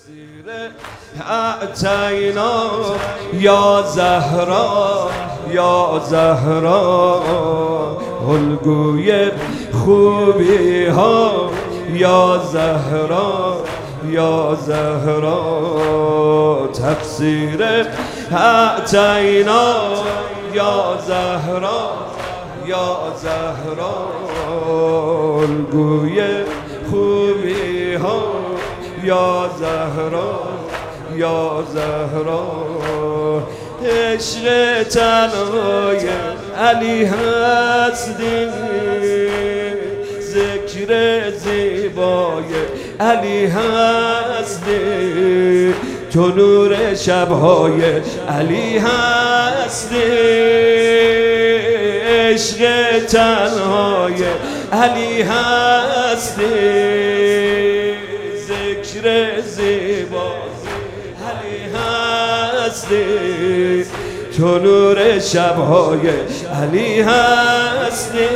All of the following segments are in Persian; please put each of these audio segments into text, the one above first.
تفسیر اعطینا یا زهرا یا زهرا، الگوی خوبی ها یا زهرا یا زهرا. تفسیر اعطینا یا زهرا یا زهرا، الگوی خوبی ها یا زهرا یا زهرا. عشق تنهای علی هستی، ذکر زیبای علی هستی، تو نور شبهای علی هستی. عشق تنهای علی هستی، ذکر زیبای علی هستی، تو نور شبهای علی هستی.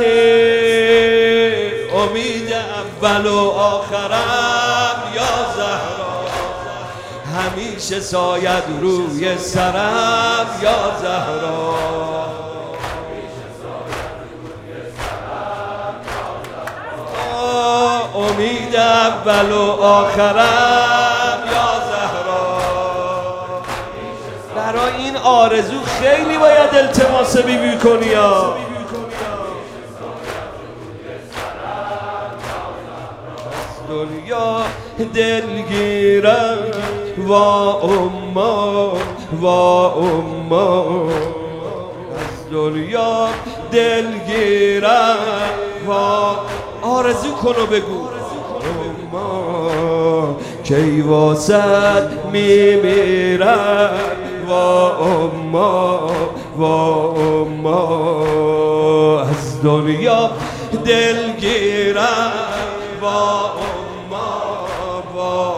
امید اول و آخرم یا زهرا، همیشه ساید روی سرم یا زهرا. امید اول و آخرم یا زهرا. برای این آرزو خیلی باید التماس بیبی کنی یا دنیا دلگیرم و اما و اما، از دنیا دلگیرم و آرزو کن و بگو اما، کی واسد میمیرم و اما و اما، از دنیا دلگیرم و اما و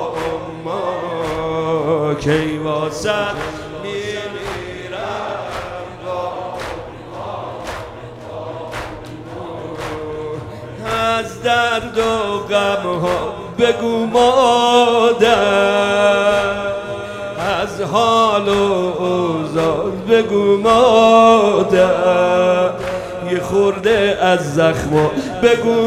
اما، کی واسد میمیرم و اما. از درد و غم ها بگو مادر، از حال و اوضاع بگو مادر، یه خورده از زخم بگو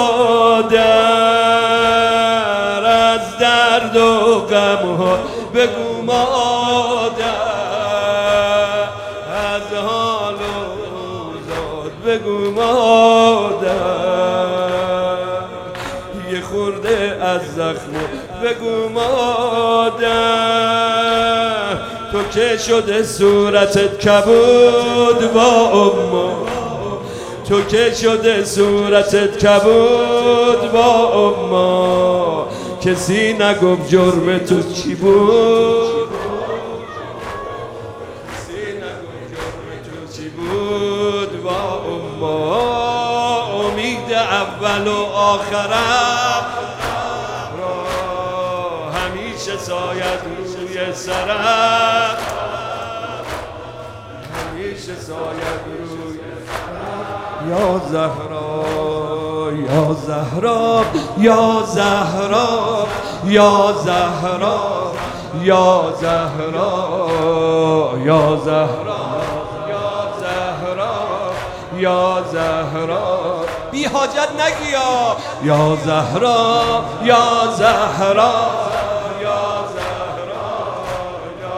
مادر، از درد و غم ها بگو مادر، از حال و اوضاع بگو مادر، یه خورده از زخم بگو مادر. تو که شده صورتت کبود با اما، تو که شده صورتت کبود با اما، کسی نگفت جرم تو چی بود، کسی نگفت جرم تو چی بود با اما. امید اول و آخرم را همیشه ساید روی سرم، همیشه ساید روی یا زهرا یا زهرا یا زهرا یا زهرا یا زهرا یا زهرا یا زهرا، بی حاجت نگیا یا زهرا یا زهرا یا زهرا یا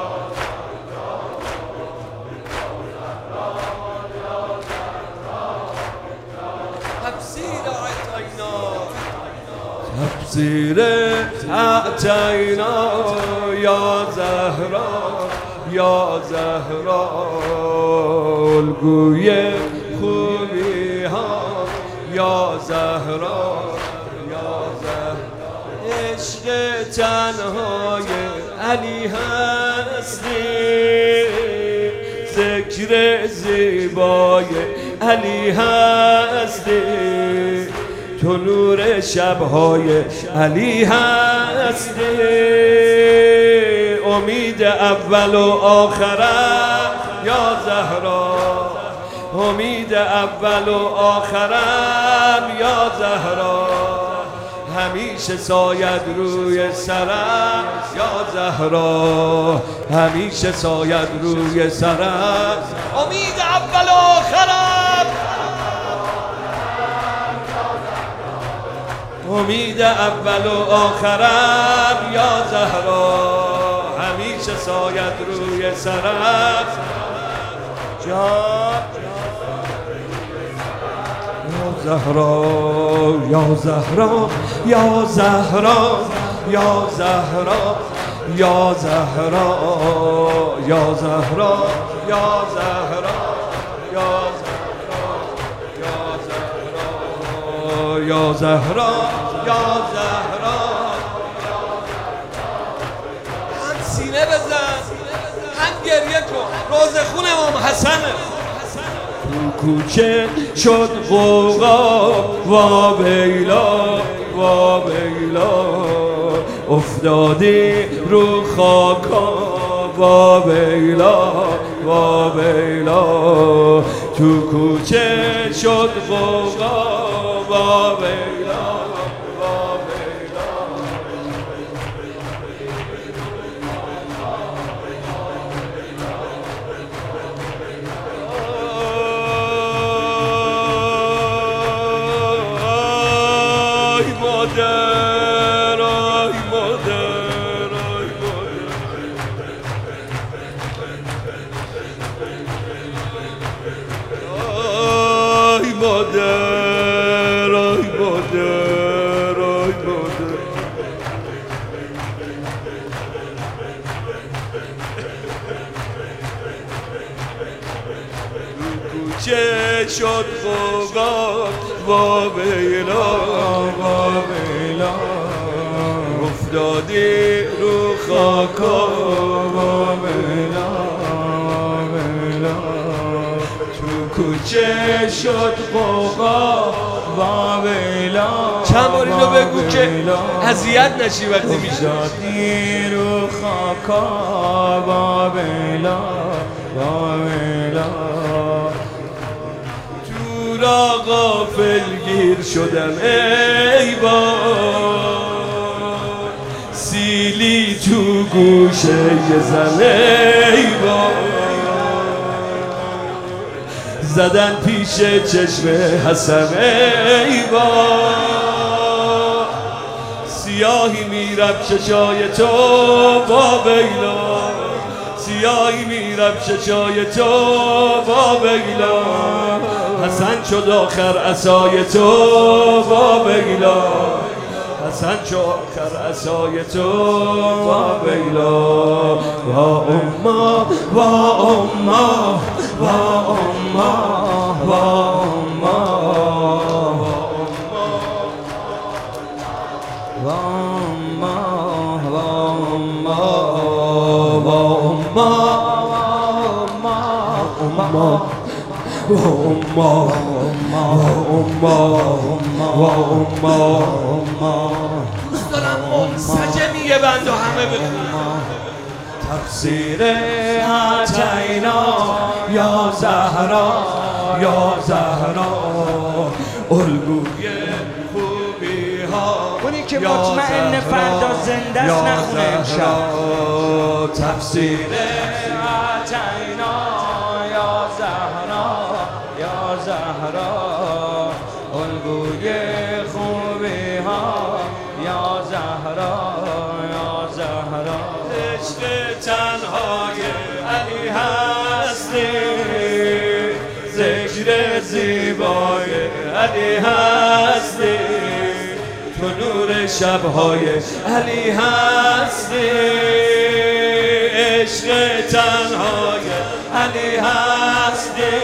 تفسیر اعطینا یا زهرا یا زهرا، الگوی خوبی ها یا زهرا یا زهرا. عشق تنهای علی هستی، ذکر زیبای علی هستی، تو نور شبهای علی هستی. امید اول و آخرم یا زهرا، امید اول و آخرم یا زهرا، همیشه ساید روی سرم یا زهرا، همیشه ساید روی سرم. امید اول و آخرم، امید اول و آخرم یا زهرا، همیشه ساید روی سرم. زهرا یا زهرا یا زهرا یا زهرا یا زهرا یا زهرا یا زهرا یا زهرا یا زهرا. هم سینه بزن هم گریه کن، روز خون امام حسنه. تو کوچه شد غوغا وا بیلا وا بیلا، افتادی رو خاکا وا بیلا وا بیلا. تو کوچه شد غوغا وا بیلا وا بیلا. آی مادر آی مادر آی مادر آی مادر آی مادر آی مادر. کوچه شد غوغا وا بیلا وا بیلا، افتادی رو خاکا وا بیلا بیلا. تو کوچه شد غوغا وا بیلا. چند بار اینو بگو که اذیت نشی وقتی میشه. افتادی رو خاکا وا بیلا وا بیلا. را غافل گیر شدم ای بار، سیلی تو گوشه زن ای بار، زدن پیش چشم حسن ای بار. سیاهی میرم چشای تو با بیلا، سیاهی میرم چشای تو با بیلا. حسن شد آخر عصای تو با بیلا، حسن شد آخر عصای تو با بیلا. وا اما وا اما وا اما وا اما وا اما وا اما دوست دارم منسجمیه بند و همه بخونم. تفسیر عطینا یا زهرا یا زهرا، الگوی خوبی ها اونی که مطمئن فردا زنده است نخونه امشب. تفسیر عطینا یا زهرا یا زهرا، الگوی خوبی ها یا زهرا یا زهرا. عشق تنهای علی هستی، ذکر زیبای علی هستی، تو نور شبهای علی هستی. عشق تنهای علی هستی،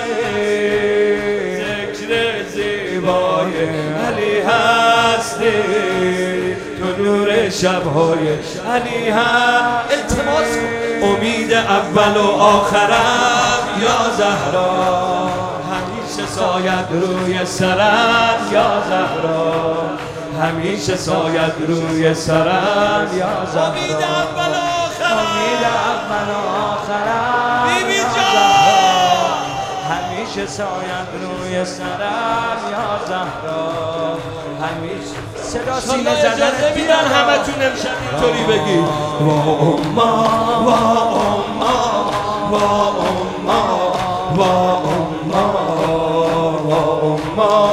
ذکر زیبای علی هستی، تو نور شبهای علی هست. التماس امید اول و آخرم یا زهرا، همیشه ساید روی سرم یا زهرا، همیشه ساید روی سرم یا زهرا. امید اول و آخرم، امید اول و آخرم بیبی جان، همیشه همیشه سایت روی سرم یا زهرا همیشه صدا سینه زدن میدن همتون امشب اینطوری بگی وا اما وا اما وا اما وا اما وا اما